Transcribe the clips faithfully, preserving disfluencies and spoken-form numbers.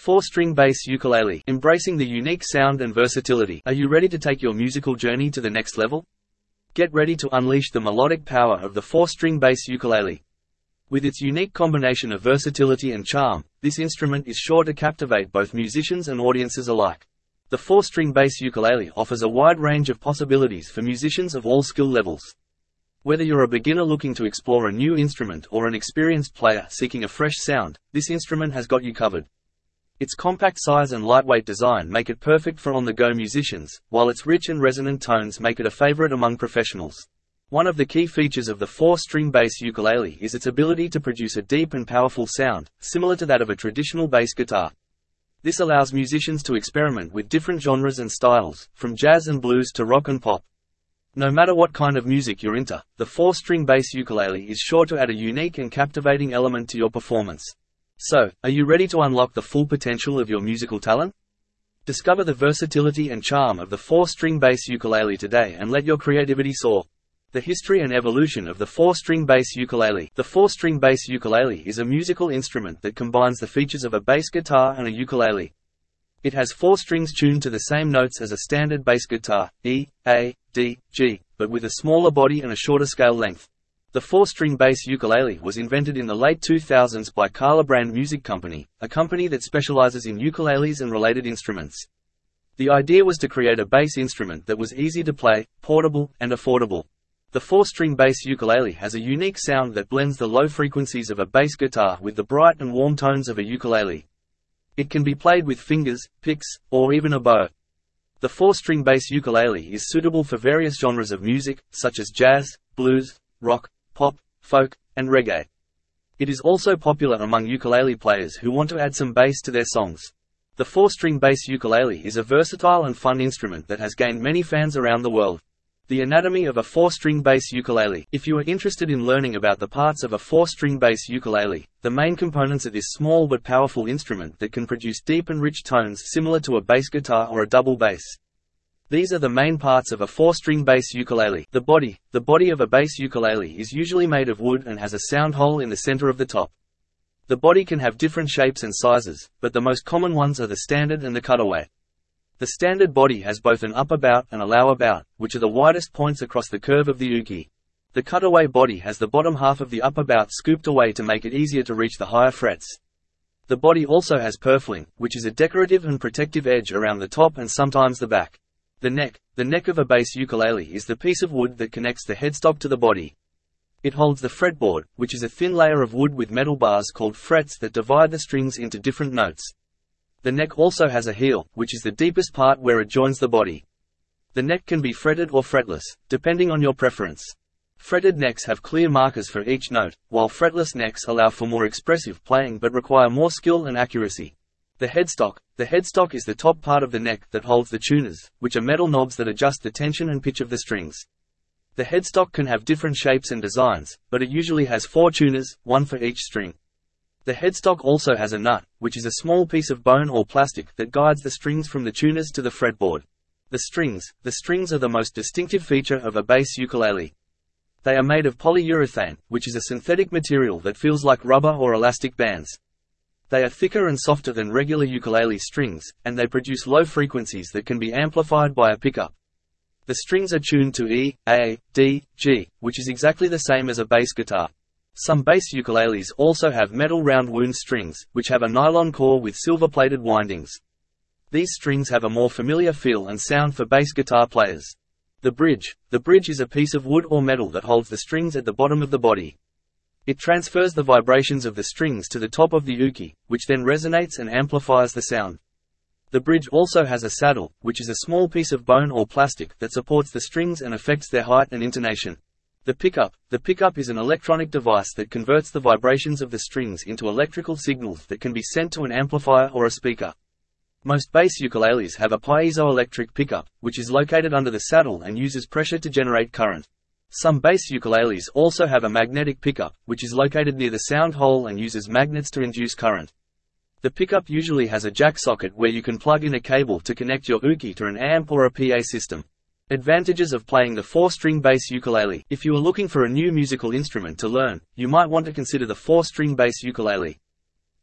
four-string bass ukulele, embracing the unique sound and versatility. Are you ready to take your musical journey to the next level? Get ready to unleash the melodic power of the four-string bass ukulele. With its unique combination of versatility and charm, this instrument is sure to captivate both musicians and audiences alike. The four-string bass ukulele offers a wide range of possibilities for musicians of all skill levels. Whether you're a beginner looking to explore a new instrument or an experienced player seeking a fresh sound, this instrument has got you covered. Its compact size and lightweight design make it perfect for on-the-go musicians, while its rich and resonant tones make it a favorite among professionals. One of the key features of the four-string bass ukulele is its ability to produce a deep and powerful sound, similar to that of a traditional bass guitar. This allows musicians to experiment with different genres and styles, from jazz and blues to rock and pop. No matter what kind of music you're into, the four-string bass ukulele is sure to add a unique and captivating element to your performance. So, are you ready to unlock the full potential of your musical talent? Discover the versatility and charm of the four-string bass ukulele today and let your creativity soar. The history and evolution of the four-string bass ukulele. The four-string bass ukulele is a musical instrument that combines the features of a bass guitar and a ukulele. It has four strings tuned to the same notes as a standard bass guitar, E, A, D, G, but with a smaller body and a shorter scale length. The four-string bass ukulele was invented in the late two thousands by Carla Brand Music Company, a company that specializes in ukuleles and related instruments. The idea was to create a bass instrument that was easy to play, portable, and affordable. The four-string bass ukulele has a unique sound that blends the low frequencies of a bass guitar with the bright and warm tones of a ukulele. It can be played with fingers, picks, or even a bow. The four-string bass ukulele is suitable for various genres of music, such as jazz, blues, rock, pop, folk, and reggae. It is also popular among ukulele players who want to add some bass to their songs. The four-string bass ukulele is a versatile and fun instrument that has gained many fans around the world. The anatomy of a four-string bass ukulele. If you are interested in learning about the parts of a four-string bass ukulele, the main components of this small but powerful instrument that can produce deep and rich tones similar to a bass guitar or a double bass. These are the main parts of a four-string bass ukulele. The body. The body of a bass ukulele is usually made of wood and has a sound hole in the center of the top. The body can have different shapes and sizes, but the most common ones are the standard and the cutaway. The standard body has both an upper bout and a lower bout, which are the widest points across the curve of the uke. The cutaway body has the bottom half of the upper bout scooped away to make it easier to reach the higher frets. The body also has purfling, which is a decorative and protective edge around the top and sometimes the back. The neck. The neck of a bass ukulele is the piece of wood that connects the headstock to the body. It holds the fretboard, which is a thin layer of wood with metal bars called frets that divide the strings into different notes. The neck also has a heel, which is the deepest part where it joins the body. The neck can be fretted or fretless, depending on your preference. Fretted necks have clear markers for each note, while fretless necks allow for more expressive playing but require more skill and accuracy. The headstock. The headstock is the top part of the neck that holds the tuners, which are metal knobs that adjust the tension and pitch of the strings. The headstock can have different shapes and designs, but it usually has four tuners, one for each string. The headstock also has a nut, which is a small piece of bone or plastic that guides the strings from the tuners to the fretboard. The strings. The strings are the most distinctive feature of a bass ukulele. They are made of polyurethane, which is a synthetic material that feels like rubber or elastic bands. They are thicker and softer than regular ukulele strings, and they produce low frequencies that can be amplified by a pickup. The strings are tuned to E, A, D, G, which is exactly the same as a bass guitar. Some bass ukuleles also have metal round wound strings, which have a nylon core with silver-plated windings. These strings have a more familiar feel and sound for bass guitar players. The bridge. The bridge is a piece of wood or metal that holds the strings at the bottom of the body. It transfers the vibrations of the strings to the top of the uke, which then resonates and amplifies the sound. The bridge also has a saddle, which is a small piece of bone or plastic that supports the strings and affects their height and intonation. The pickup. The pickup is an electronic device that converts the vibrations of the strings into electrical signals that can be sent to an amplifier or a speaker. Most bass ukuleles have a piezoelectric pickup, which is located under the saddle and uses pressure to generate current. Some bass ukuleles also have a magnetic pickup, which is located near the sound hole and uses magnets to induce current. The pickup usually has a jack socket where you can plug in a cable to connect your uke to an amp or a P A system. Advantages of playing the four-string bass ukulele. If you are looking for a new musical instrument to learn, you might want to consider the four-string bass ukulele.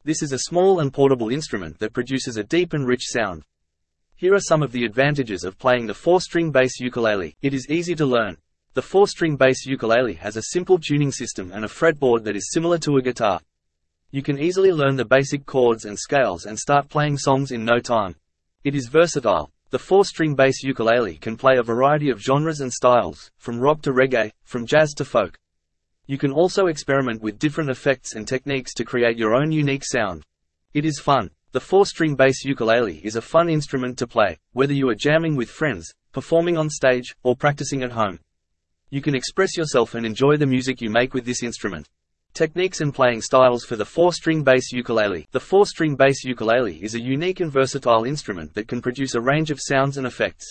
This is a small and portable instrument that produces a deep and rich sound. Here are some of the advantages of playing the four-string bass ukulele. It is easy to learn. The four-string bass ukulele has a simple tuning system and a fretboard that is similar to a guitar. You can easily learn the basic chords and scales and start playing songs in no time. It is versatile. The four-string bass ukulele can play a variety of genres and styles, from rock to reggae, from jazz to folk. You can also experiment with different effects and techniques to create your own unique sound. It is fun. The four-string bass ukulele is a fun instrument to play, whether you are jamming with friends, performing on stage, or practicing at home. You can express yourself and enjoy the music you make with this instrument. Techniques and playing styles for the four-string bass ukulele. The four-string bass ukulele is a unique and versatile instrument that can produce a range of sounds and effects.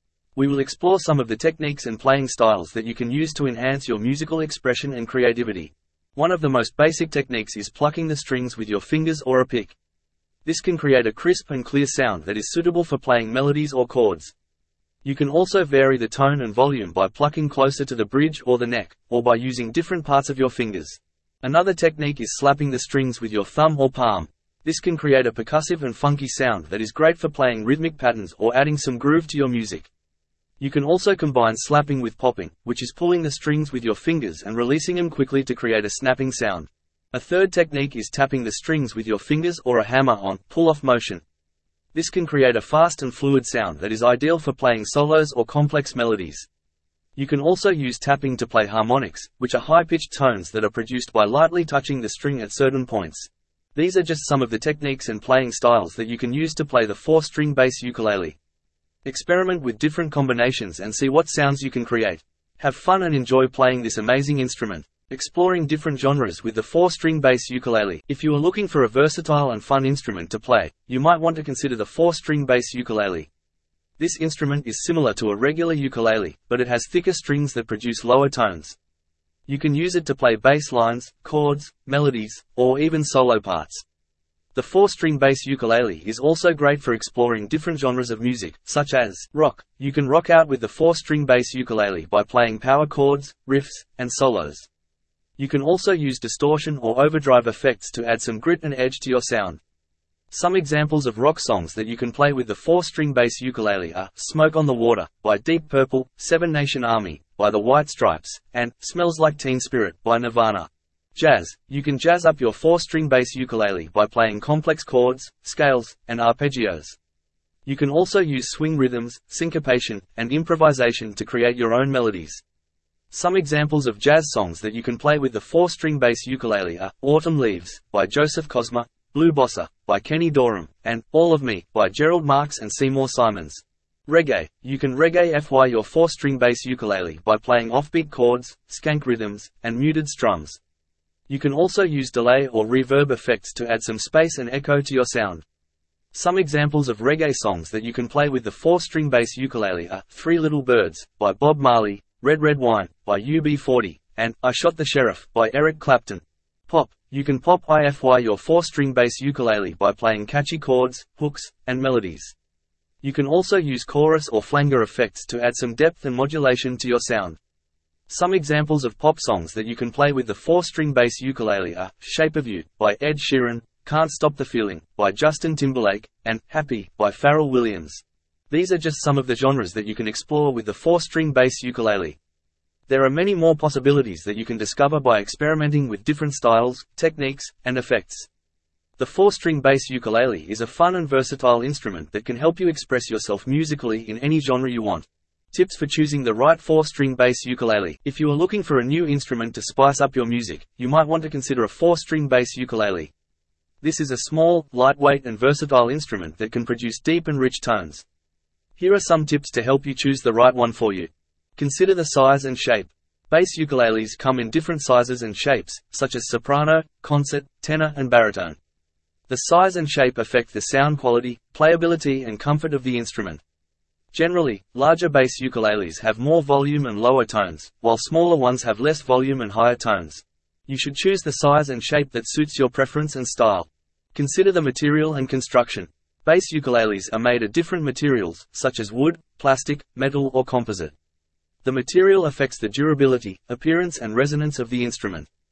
We will explore some of the techniques and playing styles that you can use to enhance your musical expression and creativity. One of the most basic techniques is plucking the strings with your fingers or a pick. This can create a crisp and clear sound that is suitable for playing melodies or chords. You can also vary the tone and volume by plucking closer to the bridge or the neck, or by using different parts of your fingers. Another technique is slapping the strings with your thumb or palm. This can create a percussive and funky sound that is great for playing rhythmic patterns or adding some groove to your music. You can also combine slapping with popping, which is pulling the strings with your fingers and releasing them quickly to create a snapping sound. A third technique is tapping the strings with your fingers or a hammer on pull-off motion. This can create a fast and fluid sound that is ideal for playing solos or complex melodies. You can also use tapping to play harmonics, which are high-pitched tones that are produced by lightly touching the string at certain points. These are just some of the techniques and playing styles that you can use to play the four-string bass ukulele. Experiment with different combinations and see what sounds you can create. Have fun and enjoy playing this amazing instrument. Exploring different genres with the four-string bass ukulele. If you are looking for a versatile and fun instrument to play, you might want to consider the four-string bass ukulele. This instrument is similar to a regular ukulele, but it has thicker strings that produce lower tones. You can use it to play bass lines, chords, melodies, or even solo parts. The four-string bass ukulele is also great for exploring different genres of music, such as rock. You can rock out with the four-string bass ukulele by playing power chords, riffs, and solos. You can also use distortion or overdrive effects to add some grit and edge to your sound. Some examples of rock songs that you can play with the four-string bass ukulele are Smoke on the Water by Deep Purple, Seven Nation Army by the White Stripes, and Smells Like Teen Spirit by Nirvana. Jazz. You can jazz up your four-string bass ukulele by playing complex chords, scales, and arpeggios. You can also use swing rhythms, syncopation, and improvisation to create your own melodies. Some examples of jazz songs that you can play with the four-string bass ukulele are Autumn Leaves by Joseph Cosma, Blue Bossa by Kenny Dorham, and All of Me by Gerald Marks and Seymour Simons. Reggae. You can reggae-fy your four-string bass ukulele by playing offbeat chords, skank rhythms, and muted strums. You can also use delay or reverb effects to add some space and echo to your sound. Some examples of reggae songs that you can play with the four-string bass ukulele are Three Little Birds by Bob Marley, Red Red Wine by U B forty, and I Shot the Sheriff by Eric Clapton. Pop. You can pop-ify your four-string bass ukulele by playing catchy chords, hooks, and melodies. You can also use chorus or flanger effects to add some depth and modulation to your sound. Some examples of pop songs that you can play with the four-string bass ukulele are Shape of You by Ed Sheeran, Can't Stop the Feeling by Justin Timberlake, and Happy by Pharrell Williams. These are just some of the genres that you can explore with the four-string bass ukulele. There are many more possibilities that you can discover by experimenting with different styles, techniques, and effects. The four-string bass ukulele is a fun and versatile instrument that can help you express yourself musically in any genre you want. Tips for choosing the right four-string bass ukulele. If you are looking for a new instrument to spice up your music, you might want to consider a four-string bass ukulele. This is a small, lightweight and versatile instrument that can produce deep and rich tones. Here are some tips to help you choose the right one for you. Consider the size and shape. Bass ukuleles come in different sizes and shapes, such as soprano, concert, tenor and baritone. The size and shape affect the sound quality, playability and comfort of the instrument. Generally, larger bass ukuleles have more volume and lower tones, while smaller ones have less volume and higher tones. You should choose the size and shape that suits your preference and style. Consider the material and construction. Bass ukuleles are made of different materials, such as wood, plastic, metal or composite. The material affects the durability, appearance and resonance of the instrument.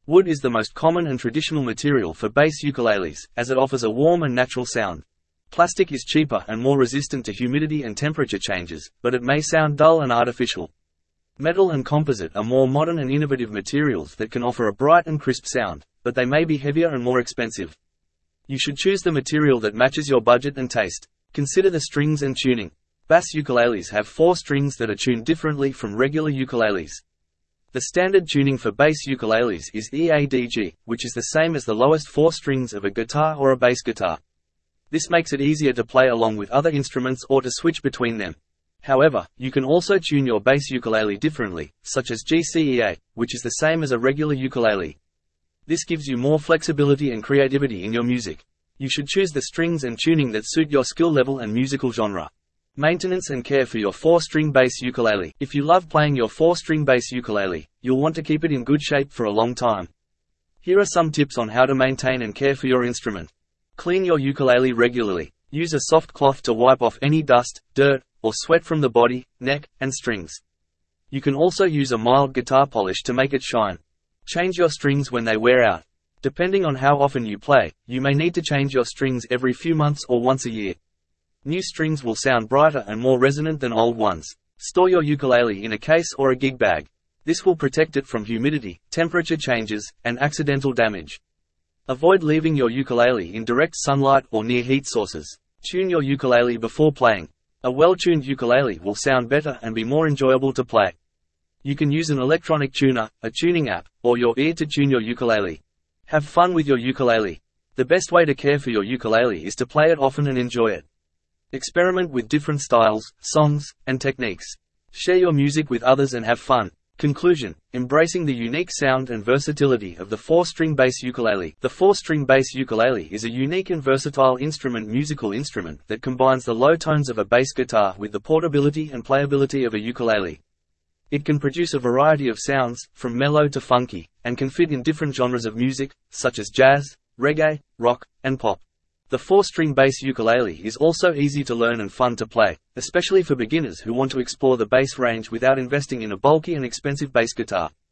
Wood is the most common and traditional material for bass ukuleles, as it offers a warm and natural sound. Plastic is cheaper and more resistant to humidity and temperature changes, but it may sound dull and artificial. Metal and composite are more modern and innovative materials that can offer a bright and crisp sound, but they may be heavier and more expensive. You should choose the material that matches your budget and taste. Consider the strings and tuning. Bass ukuleles have four strings that are tuned differently from regular ukuleles. The standard tuning for bass ukuleles is E A D G, which is the same as the lowest four strings of a guitar or a bass guitar. This makes it easier to play along with other instruments or to switch between them. However, you can also tune your bass ukulele differently, such as G C E A, which is the same as a regular ukulele. This gives you more flexibility and creativity in your music. You should choose the strings and tuning that suit your skill level and musical genre. Maintenance and care for your four-string bass ukulele. If you love playing your four-string bass ukulele, you'll want to keep it in good shape for a long time. Here are some tips on how to maintain and care for your instrument. Clean your ukulele regularly. Use a soft cloth to wipe off any dust, dirt, or sweat from the body, neck, and strings. You can also use a mild guitar polish to make it shine. Change your strings when they wear out. Depending on how often you play, you may need to change your strings every few months or once a year. New strings will sound brighter and more resonant than old ones. Store your ukulele in a case or a gig bag. This will protect it from humidity, temperature changes, and accidental damage. Avoid leaving your ukulele in direct sunlight or near heat sources. Tune your ukulele before playing. A well-tuned ukulele will sound better and be more enjoyable to play. You can use an electronic tuner, a tuning app, or your ear to tune your ukulele. Have fun with your ukulele. The best way to care for your ukulele is to play it often and enjoy it. Experiment with different styles, songs, and techniques. Share your music with others and have fun. Conclusion: embracing the unique sound and versatility of the four-string bass ukulele. The four-string bass ukulele is a unique and versatile instrument musical instrument that combines the low tones of a bass guitar with the portability and playability of a ukulele. It can produce a variety of sounds, from mellow to funky, and can fit in different genres of music, such as jazz, reggae, rock, and pop. The four-string bass ukulele is also easy to learn and fun to play, especially for beginners who want to explore the bass range without investing in a bulky and expensive bass guitar.